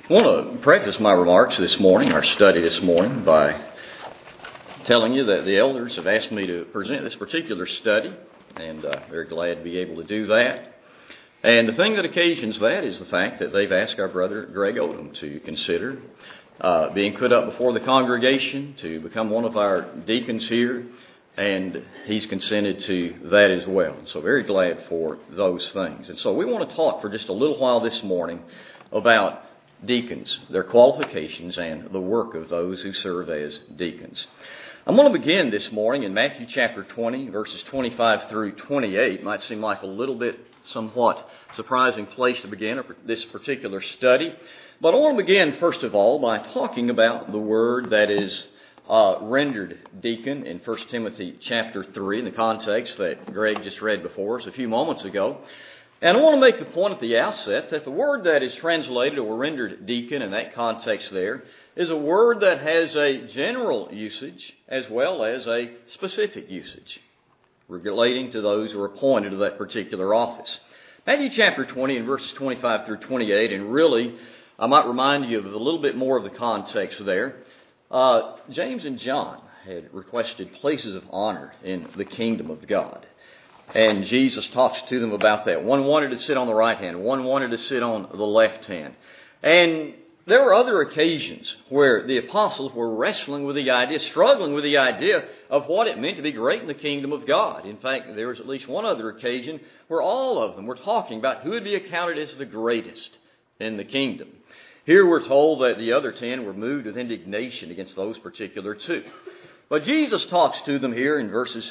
I want to preface my remarks this morning, our study this morning, by telling you that the elders have asked me to present this particular study, and very glad to be able to do that. And the thing that occasions that is the fact that they've asked our brother Greg Odom to consider being put up before the congregation to become one of our deacons here, and he's consented to that as well. And so very glad for those things. And so we want to talk for just a little while this morning about deacons, their qualifications, and the work of those who serve as deacons. I'm going to begin this morning in Matthew chapter 20, verses 25 through 28. It might seem like a little bit somewhat surprising place to begin this particular study. But I want to begin, first of all, by talking about the word that is rendered deacon in 1 Timothy chapter 3, in the context that Greg just read before us a few moments ago. And I want to make the point at the outset that the word that is translated or rendered deacon in that context there is a word that has a general usage as well as a specific usage relating to those who are appointed to that particular office. Matthew chapter 20 and verses 25 through 28, and really I might remind you of a little bit more of the context there. James and John had requested places of honor in the kingdom of God. And Jesus talks to them about that. One wanted to sit on the right hand. One wanted to sit on the left hand. And there were other occasions where the apostles were wrestling with the idea, struggling with the idea of what it meant to be great in the kingdom of God. In fact, there was at least one other occasion where all of them were talking about who would be accounted as the greatest in the kingdom. Here we're told that the other 10 were moved with indignation against those particular two. But Jesus talks to them here in verses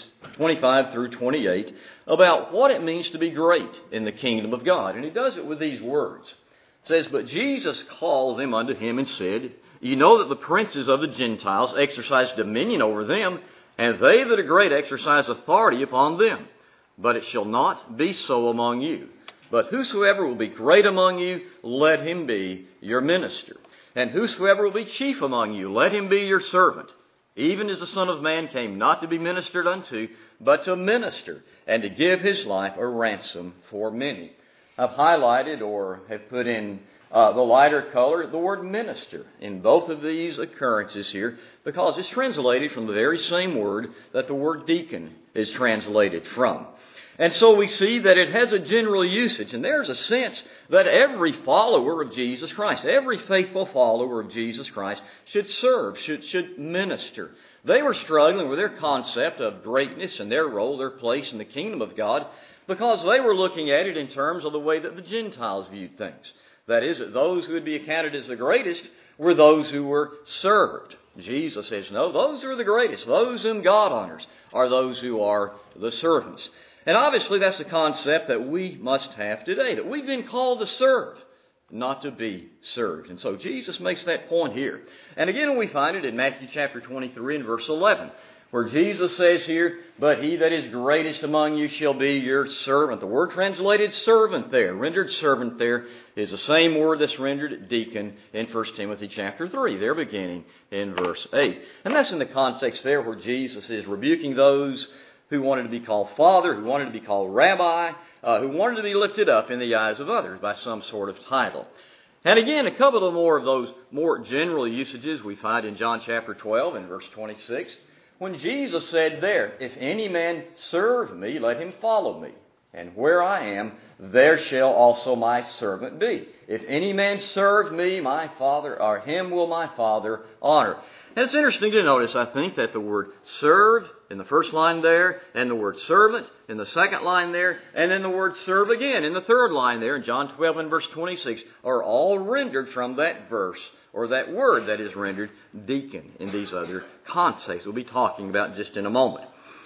25 through 28 about what it means to be great in the kingdom of God. And he does it with these words. It says, "But Jesus called them unto him and said, Ye know that the princes of the Gentiles exercise dominion over them, and they that are great exercise authority upon them. But it shall not be so among you. But whosoever will be great among you, let him be your minister. And whosoever will be chief among you, let him be your servant. Even as the Son of Man came not to be ministered unto, but to minister, and to give his life a ransom for many." I've highlighted or have put in the lighter color the word minister in both of these occurrences here, because it's translated from the very same word that the word deacon is translated from. And so we see that it has a general usage, and there's a sense that every follower of Jesus Christ, every faithful follower of Jesus Christ should serve, should minister. They were struggling with their concept of greatness and their role, their place in the kingdom of God, because they were looking at it in terms of the way that the Gentiles viewed things. That is, that those who would be accounted as the greatest were those who were served. Jesus says, no, those who are the greatest, those whom God honors, are those who are the servants. And obviously that's the concept that we must have today, that we've been called to serve, not to be served. And so Jesus makes that point here. And again we find it in Matthew chapter 23 and verse 11, where Jesus says here, "But he that is greatest among you shall be your servant." The word translated servant there, rendered servant there, is the same word that's rendered deacon in 1 Timothy chapter 3, there beginning in verse 8. And that's in the context there where Jesus is rebuking those who wanted to be called father, who wanted to be called rabbi, who wanted to be lifted up in the eyes of others by some sort of title. And again, a couple of more of those more general usages we find in John chapter 12 and verse 26, when Jesus said there, "If any man serve me, let him follow me. And where I am, there shall also my servant be. If any man serve me, my Father, or him will my Father honor." And it's interesting to notice, I think, that the word serve in the first line there, and the word servant in the second line there, and then the word serve again in the third line there in John 12 and verse 26 are all rendered from that verse, or that word that is rendered deacon in these other contexts we'll be talking about just in a moment.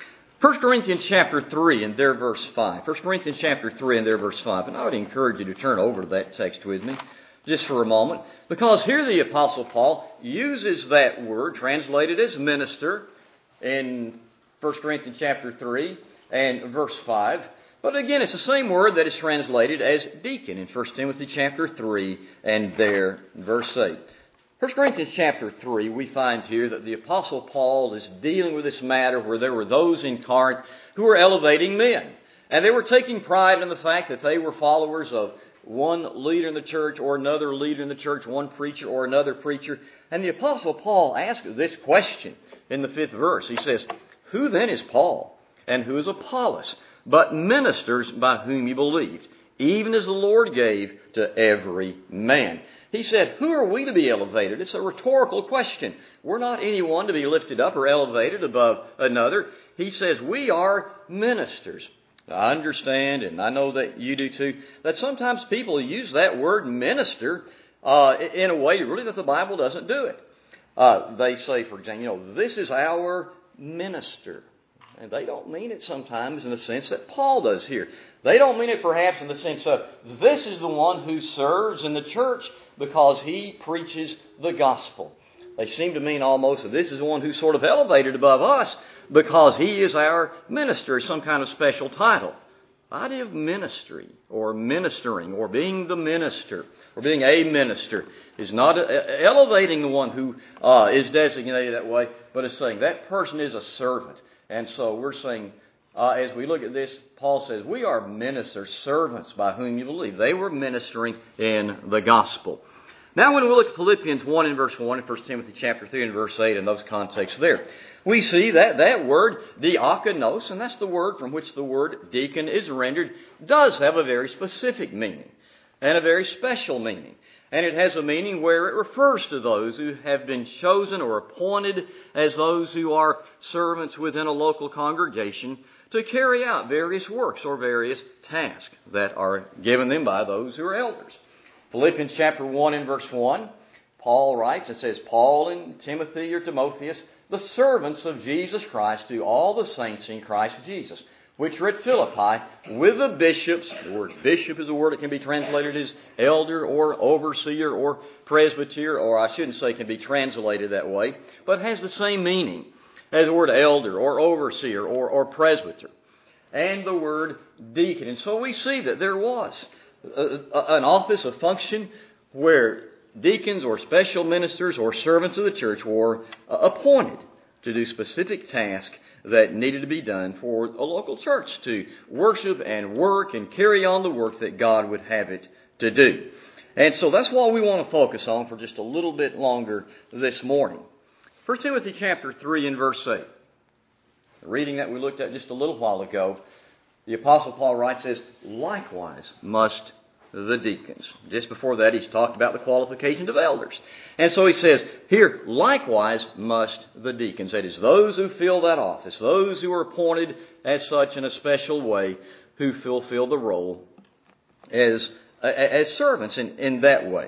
1 Corinthians chapter 3 and their verse 5. 1 Corinthians chapter 3 and their verse 5. And I would encourage you to turn over to that text with me just for a moment, because here the Apostle Paul uses that word translated as minister in 1 Corinthians chapter 3 and verse 5. But again, it's the same word that is translated as deacon in 1 Timothy chapter 3 and there verse 8. 1 Corinthians chapter 3, we find here that the Apostle Paul is dealing with this matter where there were those in Corinth who were elevating men. And they were taking pride in the fact that they were followers of one leader in the church or another leader in the church, one preacher or another preacher. And the Apostle Paul asks this question in the 5th verse. He says, "Who then is Paul, and who is Apollos, but ministers by whom you believed, even as the Lord gave to every man?" He said, who are we to be elevated? It's a rhetorical question. We're not anyone to be lifted up or elevated above another. He says, we are ministers. I understand, and I know that you do too, that sometimes people use that word minister in a way really that the Bible doesn't do it. They say, for example, this is our minister. And they don't mean it sometimes in the sense that Paul does here. They don't mean it perhaps in the sense of this is the one who serves in the church because he preaches the gospel. They seem to mean almost that this is the one who's sort of elevated above us because he is our minister, some kind of special title. The idea of ministry or ministering or being the minister or being a minister is not elevating the one who is designated that way, but is saying that person is a servant. And so we're saying, as we look at this, Paul says, we are ministers, servants by whom you believe. They were ministering in the gospel. Now when we look at Philippians 1 and verse 1 and 1 Timothy chapter 3 and verse 8 and those contexts there, we see that word diakonos, and that's the word from which the word deacon is rendered, does have a very specific meaning and a very special meaning. And it has a meaning where it refers to those who have been chosen or appointed as those who are servants within a local congregation to carry out various works or various tasks that are given them by those who are elders. Philippians chapter 1 and verse 1, Paul writes, it says, Paul and Timothy or Timotheus, the servants of Jesus Christ, to all the saints in Christ Jesus, which are at Philippi, with the bishops. The word bishop is a word that can be translated as elder or overseer or presbyter, or I shouldn't say can be translated that way, but has the same meaning as the word elder or overseer or presbyter, and the word deacon. And so we see that there was an office, a function, where deacons or special ministers or servants of the church were appointed to do specific tasks that needed to be done for a local church to worship and work and carry on the work that God would have it to do. And so that's what we want to focus on for just a little bit longer this morning. 1 Timothy chapter 3 and verse 8. The reading that we looked at just a little while ago, the Apostle Paul writes, says, likewise must the deacons. Just before that, he's talked about the qualifications of elders. And so he says, here, likewise must the deacons. That is, those who fill that office, those who are appointed as such in a special way, who fulfill the role as servants in that way.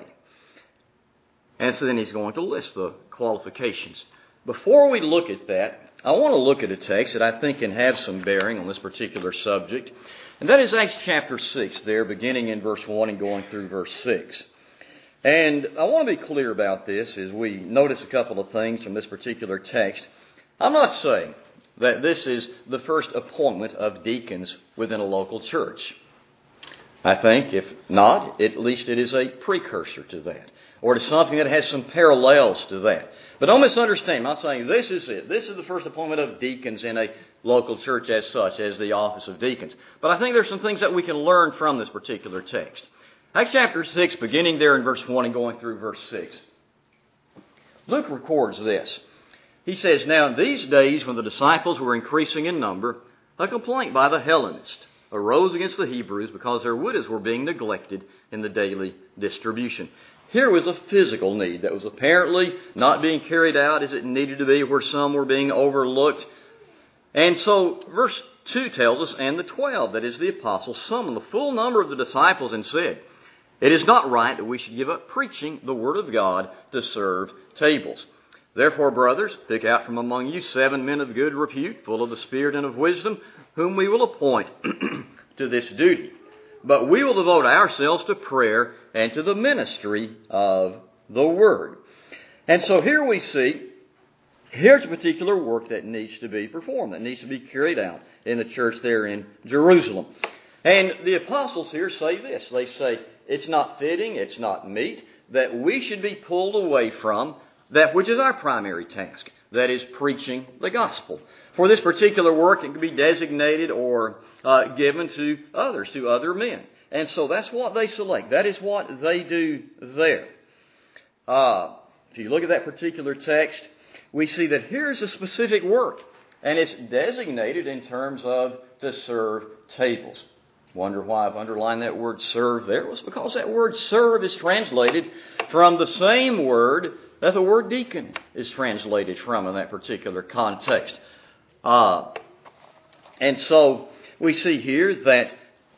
And so then he's going to list the qualifications. Before we look at that, I want to look at a text that I think can have some bearing on this particular subject. And that is Acts chapter 6 there, beginning in verse 1 and going through verse 6. And I want to be clear about this as we notice a couple of things from this particular text. I'm not saying that this is the first appointment of deacons within a local church. I think, if not, at least it is a precursor to that, or to something that has some parallels to that. But don't misunderstand. I'm not saying this is it. This is the first appointment of deacons in a local church as such, as the office of deacons. But I think there's some things that we can learn from this particular text. Acts chapter 6, beginning there in verse 1 and going through verse 6. Luke records this. He says, now in these days when the disciples were increasing in number, a complaint by the Hellenists arose against the Hebrews because their widows were being neglected in the daily distribution. Here was a physical need that was apparently not being carried out as it needed to be, where some were being overlooked. And so verse 2 tells us, and the 12, that is the apostles, summoned the full number of the disciples and said, it is not right that we should give up preaching the word of God to serve tables. Therefore, brothers, pick out from among you 7 men of good repute, full of the Spirit and of wisdom, whom we will appoint to this duty. But we will devote ourselves to prayer and to the ministry of the Word. And so here we see, here's a particular work that needs to be performed, that needs to be carried out in the church there in Jerusalem. And the apostles here say this. They say, it's not fitting, it's not meet, that we should be pulled away from that which is our primary task, that is preaching the gospel. For this particular work, it can be designated or given to others, to other men. And so that's what they select. That is what they do there. If you look at that particular text, we see that here's a specific work. And it's designated in terms of to serve tables. Wonder why I've underlined that word serve there? It was because that word serve is translated from the same word that the word deacon is translated from in that particular context. And so we see here that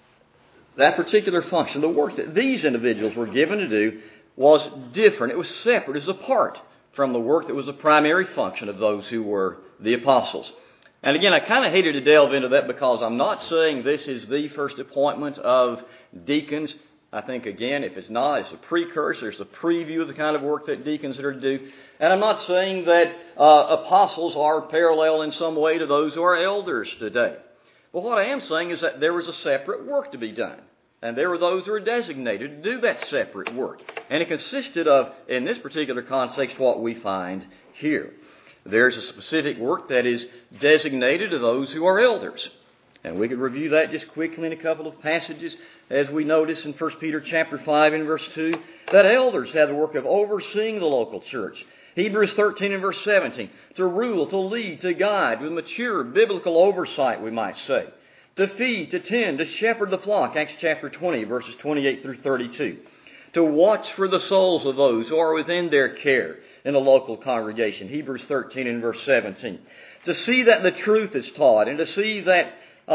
that particular function, the work that these individuals were given to do, was different. It was separate. It was apart from the work that was the primary function of those who were the apostles. And again, I kind of hated to delve into that because I'm not saying this is the first appointment of deacons. I think, again, if it's not, it's a precursor, it's a preview of the kind of work that deacons are to do. And I'm not saying that apostles are parallel in some way to those who are elders today. But what I am saying is that there was a separate work to be done. And there were those who were designated to do that separate work. And it consisted of, in this particular context, what we find here. There's a specific work that is designated to those who are elders. And we could review that just quickly in a couple of passages, as we notice in 1 Peter chapter 5 and verse 2, that elders have the work of overseeing the local church. Hebrews 13 and verse 17, to rule, to lead, to guide with mature biblical oversight, we might say. To feed, to tend, to shepherd the flock, Acts chapter 20, verses 28 through 32. To watch for the souls of those who are within their care in a local congregation, Hebrews 13 and verse 17. To see that the truth is taught and to see that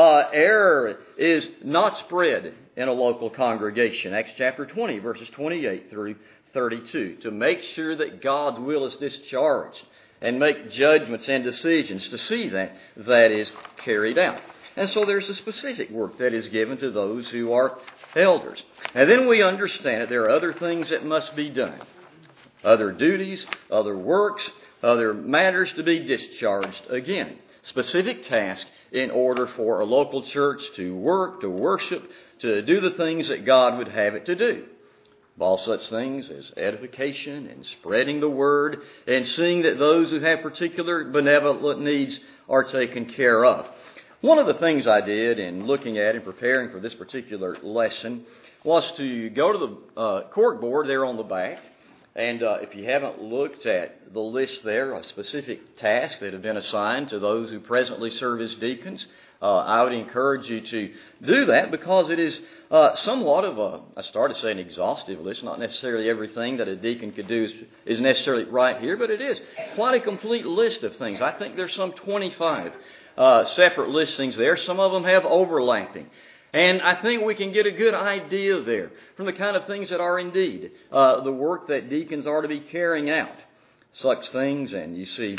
error is not spread in a local congregation, Acts chapter 20, verses 28 through 32. To make sure that God's will is discharged and make judgments and decisions to see that that is carried out. And so there's a specific work that is given to those who are elders. And then we understand that there are other things that must be done. Other duties, other works, other matters to be discharged. Again, specific tasks in order for a local church to work, to worship, to do the things that God would have it to do. All such things as edification and spreading the word and seeing that those who have particular benevolent needs are taken care of. One of the things I did in looking at and preparing for this particular lesson was to go to the cork board there on the back. And if you haven't looked at the list there of specific tasks that have been assigned to those who presently serve as deacons, I would encourage you to do that because it is somewhat of I started saying exhaustive list. Not necessarily everything that a deacon could do is necessarily right here, but it is quite a complete list of things. I think there's some 25 separate listings there. Some of them have overlapping. And I think we can get a good idea there from the kind of things that are indeed the work that deacons are to be carrying out. Such things, and you see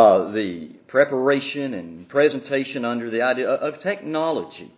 the preparation and presentation under the idea of technology,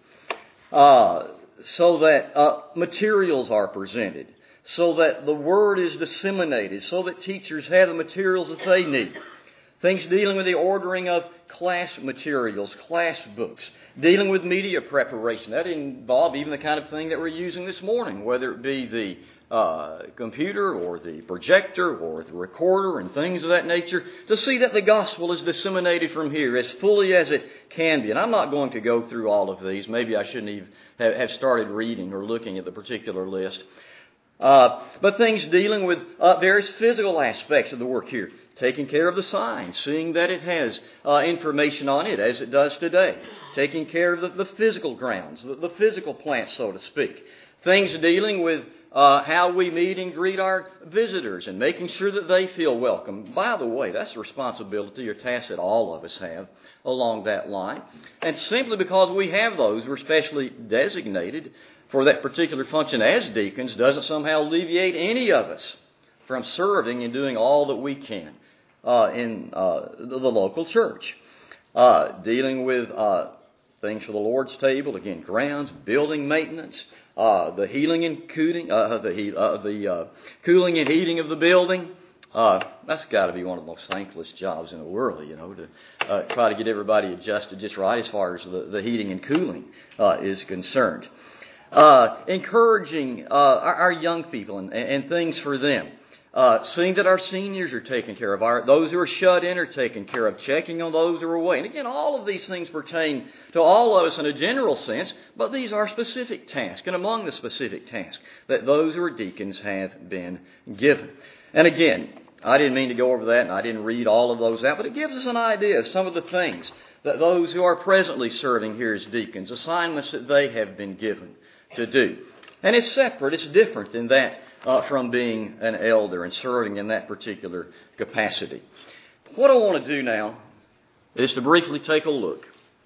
so that materials are presented, so that the word is disseminated, so that teachers have the materials that they need. Things dealing with the ordering of class materials, class books, dealing with media preparation. That involved even the kind of thing that we're using this morning, whether it be the computer or the projector or the recorder and things of that nature, to see that the gospel is disseminated from here as fully as it can be. And I'm not going to go through all of these. Maybe I shouldn't even have started reading or looking at the particular list. But things dealing with various physical aspects of the work here. Taking care of the sign, seeing that it has information on it as it does today. Taking care of the physical grounds, the physical plants, so to speak. Things dealing with how we meet and greet our visitors and making sure that they feel welcome. By the way, that's a responsibility or task that all of us have along that line. And simply because we have those, we're specially designated for that particular function as deacons, doesn't somehow alleviate any of us from serving and doing all that we can in the local church. Dealing with things for the Lord's table, again, grounds, building maintenance, the healing and cooling, the cooling and heating of the building. That's got to be one of the most thankless jobs in the world, to try to get everybody adjusted just right as far as the heating and cooling is concerned. Encouraging our young people and things for them. seeing that our seniors are taken care of, those who are shut in are taken care of, checking on those who are away. And again, all of these things pertain to all of us in a general sense, but these are specific tasks, and among the specific tasks that those who are deacons have been given. And again, I didn't mean to go over that, and I didn't read all of those out, but it gives us an idea of some of the things that those who are presently serving here as deacons, assignments that they have been given to do. And it's separate, it's different than that from being an elder and serving in that particular capacity. What I want to do now is to briefly take a look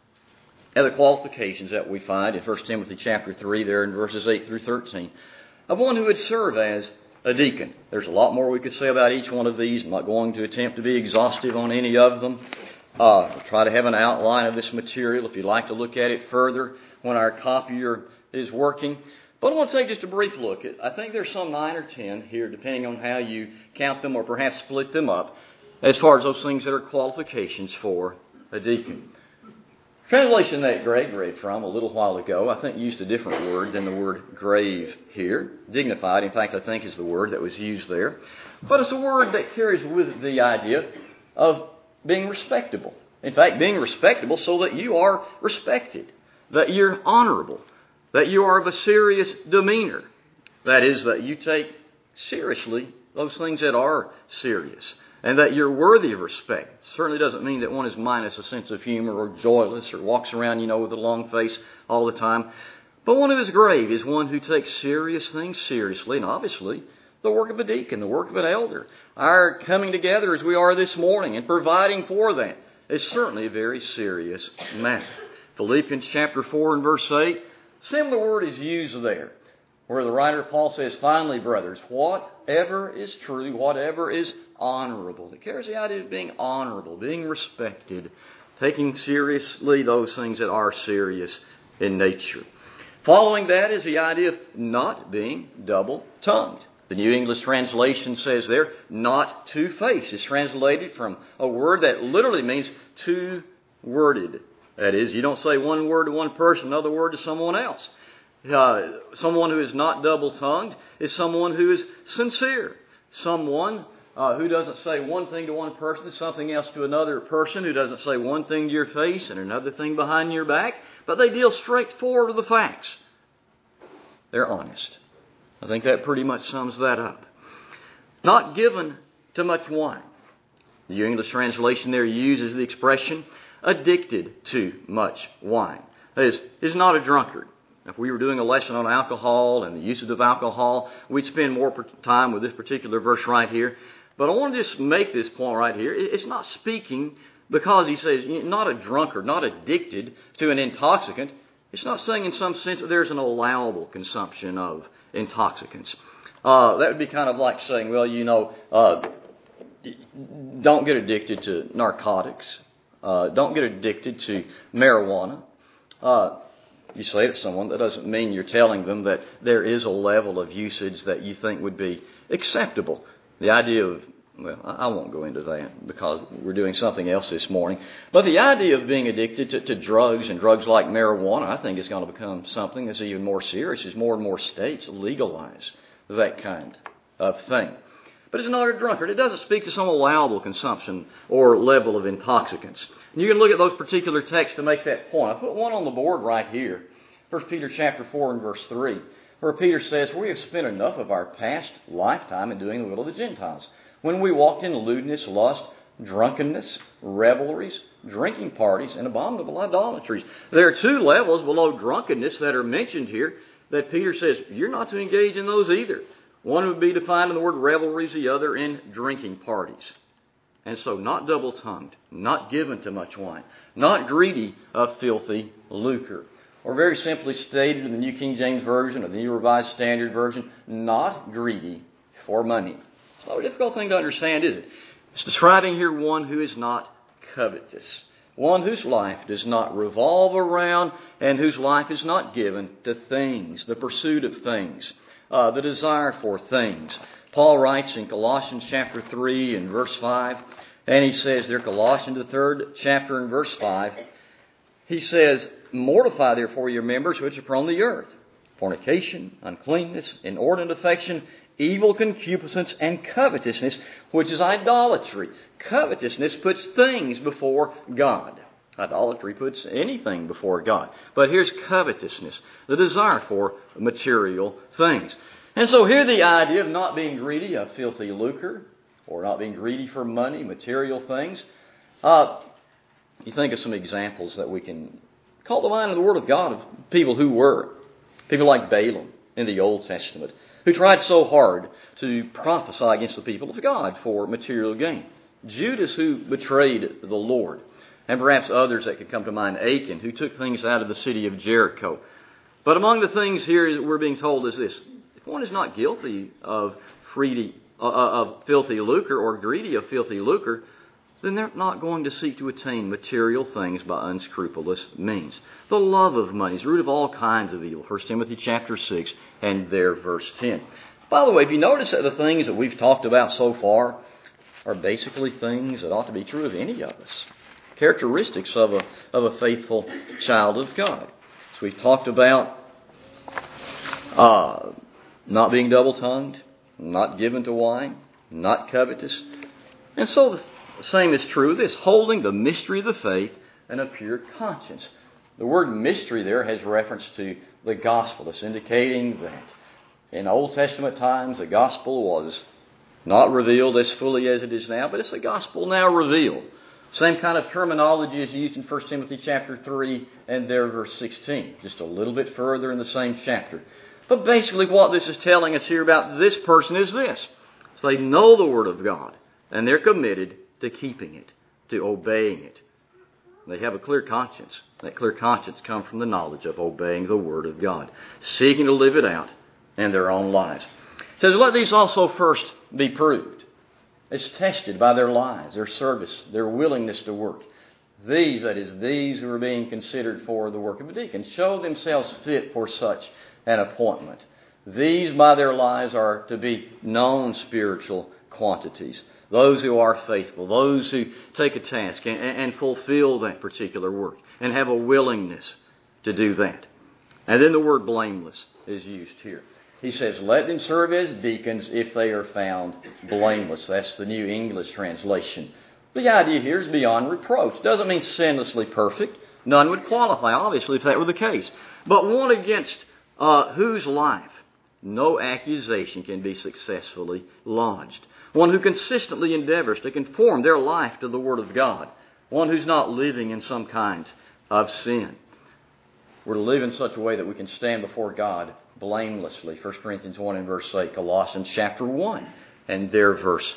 at the qualifications that we find in 1 Timothy chapter 3 there in verses 8 through 13 of one who would serve as a deacon. There's a lot more we could say about each one of these. I'm not going to attempt to be exhaustive on any of them. I'll try to have an outline of this material if you'd like to look at it further when our copier is working. But I want to take just a brief look at, I think there's some 9 or 10 here, depending on how you count them or perhaps split them up, as far as those things that are qualifications for a deacon. Translation that Greg read from a little while ago, I think used a different word than the word grave here. Dignified, in fact, I think is the word that was used there. But it's a word that carries with it the idea of being respectable. In fact, being respectable so that you are respected, that you're honorable, that you are of a serious demeanor. That is, that you take seriously those things that are serious, and that you're worthy of respect. Certainly doesn't mean that one is minus a sense of humor or joyless or walks around, with a long face all the time. But one who is grave is one who takes serious things seriously, and obviously the work of a deacon, the work of an elder. Our coming together as we are this morning and providing for that is certainly a very serious matter. Philippians chapter 4 and verse 8, similar word is used there, where the writer Paul says, finally, brothers, whatever is true, whatever is honorable. It carries the idea of being honorable, being respected, taking seriously those things that are serious in nature. Following that is the idea of not being double-tongued. The New English translation says there, not two-faced. It's translated from a word that literally means two-worded. That is, you don't say one word to one person, another word to someone else. Someone who is not double-tongued is someone who is sincere. Someone who doesn't say one thing to one person, something else to another person, who doesn't say one thing to your face and another thing behind your back, but they deal straightforward with the facts. They're honest. I think that pretty much sums that up. Not given to much wine. The New English translation there uses the expression addicted to much wine. That is not a drunkard. If we were doing a lesson on alcohol and the usage of alcohol, we'd spend more time with this particular verse right here. But I want to just make this point right here. It's not speaking because he says not a drunkard, not addicted to an intoxicant. It's not saying in some sense that there's an allowable consumption of intoxicants. That would be kind of like saying, don't get addicted to narcotics. Don't get addicted to marijuana. You say it to someone, that doesn't mean you're telling them that there is a level of usage that you think would be acceptable. The idea of, I won't go into that because we're doing something else this morning. But the idea of being addicted to drugs and drugs like marijuana, I think is going to become something that's even more serious as more and more states legalize that kind of thing. But it's not a drunkard. It doesn't speak to some allowable consumption or level of intoxicants. And you can look at those particular texts to make that point. I put one on the board right here. 1 Peter chapter 4 and verse 3, where Peter says, we have spent enough of our past lifetime in doing the will of the Gentiles, when we walked in lewdness, lust, drunkenness, revelries, drinking parties, and abominable idolatries. There are two levels below drunkenness that are mentioned here that Peter says you're not to engage in those either. One would be defined in the word revelries, the other in drinking parties. And so not double-tongued, not given to much wine, not greedy of filthy lucre. Or very simply stated in the New King James Version or the New Revised Standard Version, not greedy for money. It's not a difficult thing to understand, is it? It's describing here one who is not covetous. One whose life does not revolve around and whose life is not given to things, the pursuit of things, the desire for things. Paul writes in Colossians chapter 3 and verse 5, and he says there, Colossians the 3rd chapter and verse 5, he says, mortify therefore your members which are upon the earth, fornication, uncleanness, inordinate affection, evil concupiscence and covetousness, which is idolatry. Covetousness puts things before God. Idolatry puts anything before God. But here's covetousness, the desire for material things. And so here the idea of not being greedy of filthy lucre, or not being greedy for money, material things. You think of some examples that we can call to mind in the Word of God of people who were. People like Balaam in the Old Testament, who tried so hard to prophesy against the people of God for material gain. Judas, who betrayed the Lord. And perhaps others that could come to mind. Achan, who took things out of the city of Jericho. But among the things here that we're being told is this. If one is not guilty of filthy lucre or greedy of filthy lucre, then they're not going to seek to attain material things by unscrupulous means. The love of money is the root of all kinds of evil. 1 Timothy chapter 6 and there verse 10. By the way, if you notice that the things that we've talked about so far are basically things that ought to be true of any of us. Characteristics of a faithful child of God. So we've talked about not being double-tongued, not given to wine, not covetous. And so the same is true of this, holding the mystery of the faith and a pure conscience. The word mystery there has reference to the gospel. It's indicating that in Old Testament times the gospel was not revealed as fully as it is now, but it's the gospel now revealed. Same kind of terminology is used in 1 Timothy chapter 3 and there verse 16. Just a little bit further in the same chapter. But basically what this is telling us here about this person is this. So they know the Word of God and they're committed to keeping it, to obeying it. They have a clear conscience. That clear conscience comes from the knowledge of obeying the Word of God, seeking to live it out in their own lives. It says, let these also first be proved. It's tested by their lives, their service, their willingness to work. These, that is, these who are being considered for the work of a deacon, show themselves fit for such an appointment. These, by their lives, are to be known spiritual quantities. Those who are faithful, those who take a task and fulfill that particular work and have a willingness to do that. And then the word blameless is used here. He says, let them serve as deacons if they are found blameless. That's the New English translation. The idea here is beyond reproach. Doesn't mean sinlessly perfect. None would qualify, obviously, if that were the case. But one against whose life no accusation can be successfully lodged. One who consistently endeavors to conform their life to the Word of God. One who's not living in some kind of sin. We're to live in such a way that we can stand before God blamelessly. 1 Corinthians 1 and verse 8, Colossians chapter 1 and there verse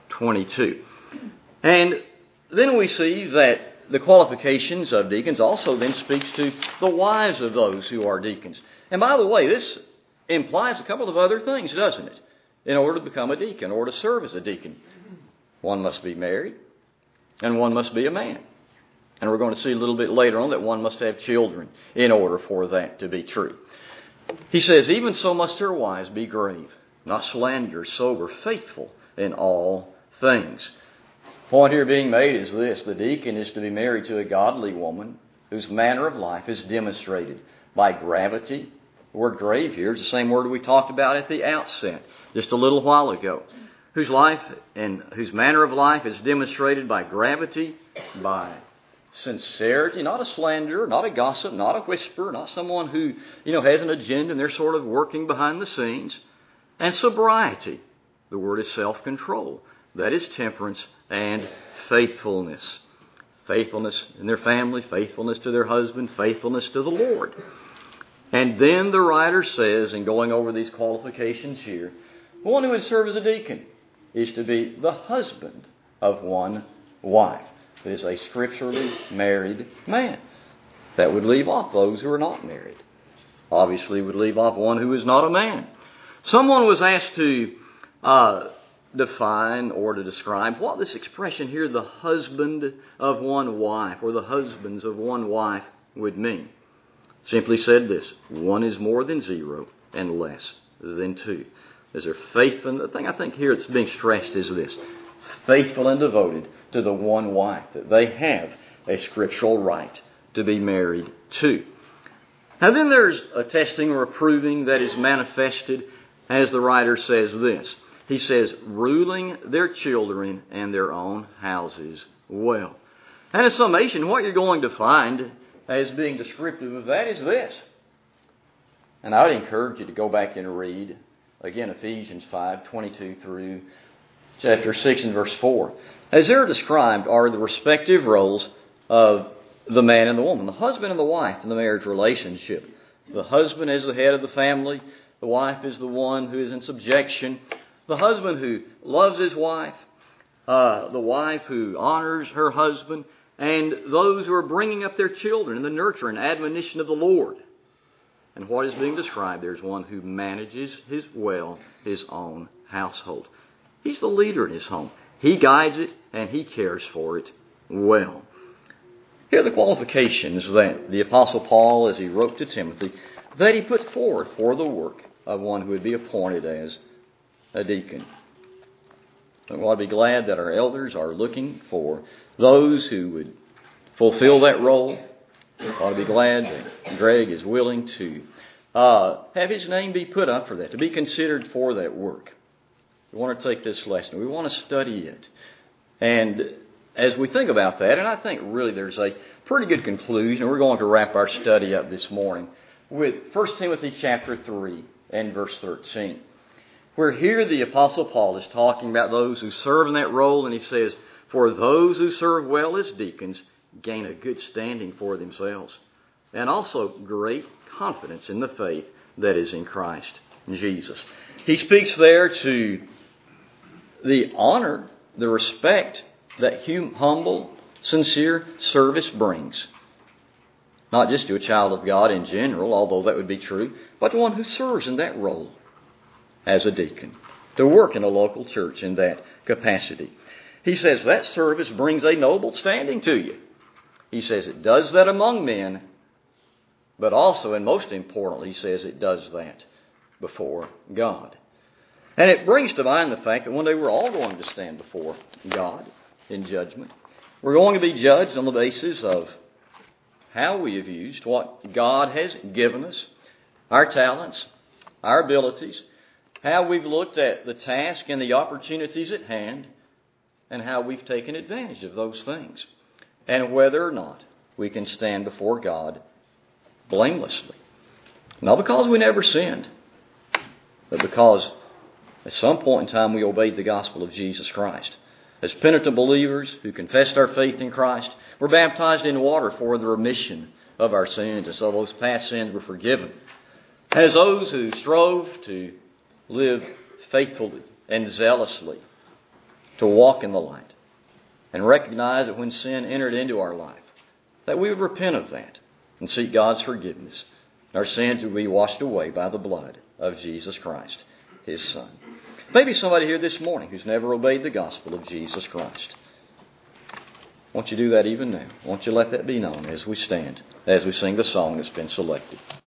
22. And then we see that the qualifications of deacons also then speaks to the wives of those who are deacons. And by the way, this implies a couple of other things, doesn't it? In order to become a deacon or to serve as a deacon. One must be married and one must be a man. And we're going to see a little bit later on that one must have children in order for that to be true. He says, even so must their wives be grave, not slanderers, sober, faithful in all things. The point here being made is this. The deacon is to be married to a godly woman whose manner of life is demonstrated by gravity. The word grave here is the same word we talked about at the outset just a little while ago. Whose life and whose manner of life is demonstrated by gravity, by sincerity, not a slanderer, not a gossip, not a whisperer, not someone who, has an agenda and they're sort of working behind the scenes. And sobriety. The word is self-control. That is temperance and faithfulness. Faithfulness in their family, faithfulness to their husband, faithfulness to the Lord. And then the writer says, in going over these qualifications here, the one who would serve as a deacon is to be the husband of one wife. It is a scripturally married man. That would leave off those who are not married. Obviously would leave off one who is not a man. Someone was asked to define or to describe what this expression here, the husband of one wife, or the husbands of one wife, would mean. Simply said this: one is more than zero and less than two. Is there faith? And the thing I think here that's being stressed is this: faithful and devoted to the one wife that they have a scriptural right to be married to. Now then there's a testing or a proving that is manifested as the writer says this. He says, ruling their children and their own houses well. And in summation, what you're going to find as being descriptive of that is this. And I would encourage you to go back and read, again, Ephesians 5:22 through chapter 6 and verse 4. As they're described are the respective roles of the man and the woman, the husband and the wife in the marriage relationship. The husband is the head of the family. The wife is the one who is in subjection. The husband who loves his wife. The wife who honors her husband. And those who are bringing up their children in the nurture and admonition of the Lord. And what is being described there is one who manages his own household. He's the leader in his home. He guides it and he cares for it well. Here are the qualifications that the Apostle Paul, as he wrote to Timothy, that he put forward for the work of one who would be appointed as a deacon. And we ought to be glad that our elders are looking for those who would fulfill that role. We ought to be glad that Greg is willing to have his name be put up for that, to be considered for that work. We want to take this lesson. We want to study it. And as we think about that, and I think really there's a pretty good conclusion, we're going to wrap our study up this morning with 1 Timothy chapter 3 and verse 13. Where here the Apostle Paul is talking about those who serve in that role, and he says, for those who serve well as deacons gain a good standing for themselves, and also great confidence in the faith that is in Christ Jesus. He speaks there to the honor, the respect that humble, sincere service brings. Not just to a child of God in general, although that would be true, but to one who serves in that role as a deacon, to work in a local church in that capacity. He says that service brings a noble standing to you. He says it does that among men, but also, and most importantly, he says it does that before God. And it brings to mind the fact that one day we're all going to stand before God in judgment. We're going to be judged on the basis of how we have used what God has given us, our talents, our abilities, how we've looked at the task and the opportunities at hand, and how we've taken advantage of those things, and whether or not we can stand before God blamelessly. Not because we never sinned, but because at some point in time we obeyed the gospel of Jesus Christ. As penitent believers who confessed our faith in Christ, were baptized in water for the remission of our sins, and so those past sins were forgiven. As those who strove to live faithfully and zealously, to walk in the light, and recognize that when sin entered into our life, that we would repent of that and seek God's forgiveness. Our sins would be washed away by the blood of Jesus Christ, His Son. Maybe somebody here this morning who's never obeyed the gospel of Jesus Christ. Won't you do that even now? Won't you let that be known as we stand, as we sing the song that's been selected?